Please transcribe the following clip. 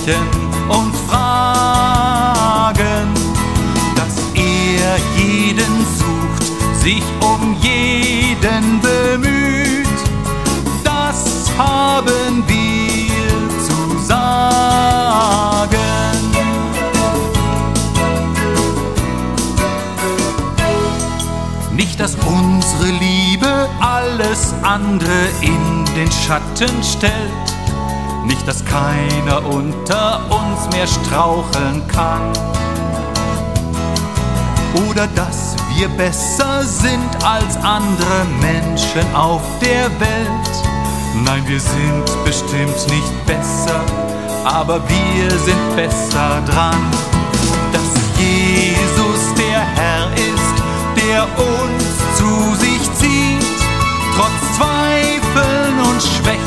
sprechen und fragen, dass er jeden sucht, sich um jeden bemüht. Das haben wir zu sagen. Nicht, dass unsere Liebe alles andere in den Schatten stellt, nicht, dass keiner unter uns mehr straucheln kann, oder dass wir besser sind als andere Menschen auf der Welt. Nein, wir sind bestimmt nicht besser, aber wir sind besser dran, dass Jesus der Herr ist, der uns zu sich zieht, trotz Zweifeln und Schwächen.